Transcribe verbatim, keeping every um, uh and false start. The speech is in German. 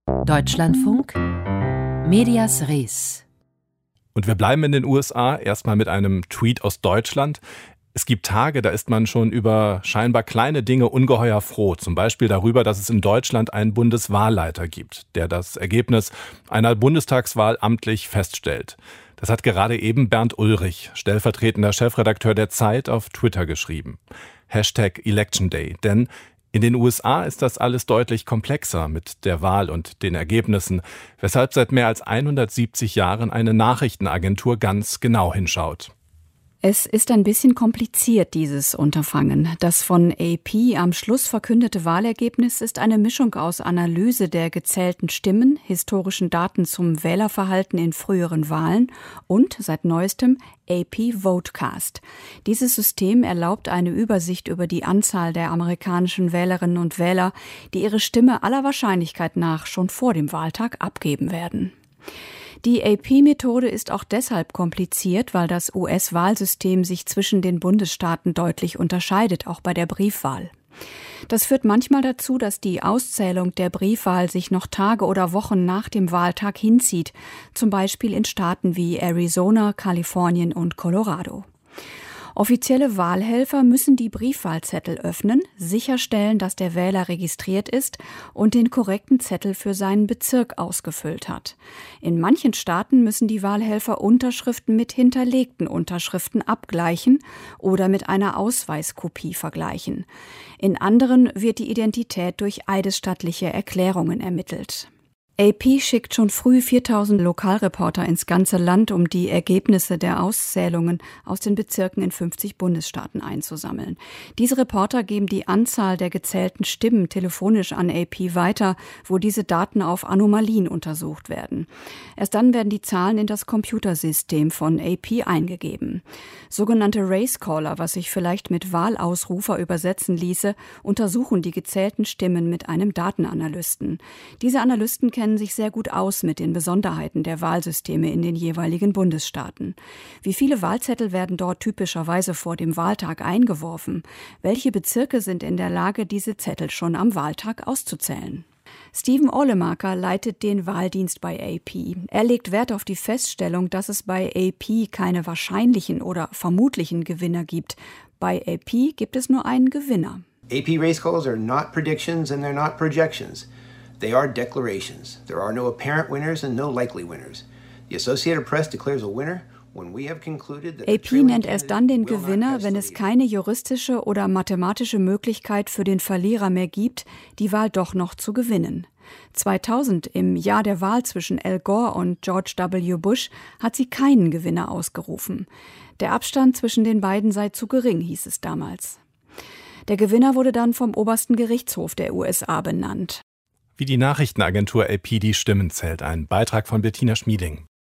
Deutschlandfunk, Medias Res. Und wir bleiben in den U S A, erstmal mit einem Tweet aus Deutschland. Es gibt Tage, da ist man schon über scheinbar kleine Dinge ungeheuer froh. Zum Beispiel darüber, dass es in Deutschland einen Bundeswahlleiter gibt, der das Ergebnis einer Bundestagswahl amtlich feststellt. Das hat gerade eben Bernd Ulrich, stellvertretender Chefredakteur der Zeit, auf Twitter geschrieben. Hashtag Election Day. Denn in den U S A ist das alles deutlich komplexer mit der Wahl und den Ergebnissen, weshalb seit mehr als hundertsiebzig Jahren eine Nachrichtenagentur ganz genau hinschaut. Es ist ein bisschen kompliziert, dieses Unterfangen. Das von A P am Schluss verkündete Wahlergebnis ist eine Mischung aus Analyse der gezählten Stimmen, historischen Daten zum Wählerverhalten in früheren Wahlen und, seit neuestem, A P Votecast. Dieses System erlaubt eine Übersicht über die Anzahl der amerikanischen Wählerinnen und Wähler, die ihre Stimme aller Wahrscheinlichkeit nach schon vor dem Wahltag abgeben werden. Die A P-Methode ist auch deshalb kompliziert, weil das U S-Wahlsystem sich zwischen den Bundesstaaten deutlich unterscheidet, auch bei der Briefwahl. Das führt manchmal dazu, dass die Auszählung der Briefwahl sich noch Tage oder Wochen nach dem Wahltag hinzieht, zum Beispiel in Staaten wie Arizona, Kalifornien und Colorado. Offizielle Wahlhelfer müssen die Briefwahlzettel öffnen, sicherstellen, dass der Wähler registriert ist und den korrekten Zettel für seinen Bezirk ausgefüllt hat. In manchen Staaten müssen die Wahlhelfer Unterschriften mit hinterlegten Unterschriften abgleichen oder mit einer Ausweiskopie vergleichen. In anderen wird die Identität durch eidesstattliche Erklärungen ermittelt. A P schickt schon früh viertausend Lokalreporter ins ganze Land, um die Ergebnisse der Auszählungen aus den Bezirken in fünfzig Bundesstaaten einzusammeln. Diese Reporter geben die Anzahl der gezählten Stimmen telefonisch an A P weiter, wo diese Daten auf Anomalien untersucht werden. Erst dann werden die Zahlen in das Computersystem von A P eingegeben. Sogenannte Racecaller, was sich vielleicht mit Wahlausrufer übersetzen ließe, untersuchen die gezählten Stimmen mit einem Datenanalysten. Diese Analysten kennen sich sehr gut aus mit den Besonderheiten der Wahlsysteme in den jeweiligen Bundesstaaten. Wie viele Wahlzettel werden dort typischerweise vor dem Wahltag eingeworfen? Welche Bezirke sind in der Lage, diese Zettel schon am Wahltag auszuzählen? Stephen Ohlemacher leitet den Wahldienst bei A P. Er legt Wert auf die Feststellung, dass es bei A P keine wahrscheinlichen oder vermutlichen Gewinner gibt. Bei A P gibt es nur einen Gewinner. A P race calls are not predictions and they're not projections. They are declarations. There are no apparent winners and no likely winners. The Associated Press declares a winner when we have concluded that A P nennt erst dann den Gewinner, wenn es keine juristische oder mathematische Möglichkeit für den Verlierer mehr gibt, die Wahl doch noch zu gewinnen. zweitausend, im Jahr der Wahl zwischen Al Gore und George W. Bush, hat sie keinen Gewinner ausgerufen. Der Abstand zwischen den beiden sei zu gering, hieß es damals. Der Gewinner wurde dann vom obersten Gerichtshof der U S A benannt. Wie die Nachrichtenagentur A P die Stimmen zählt. Ein Beitrag von Bettina Schmieding.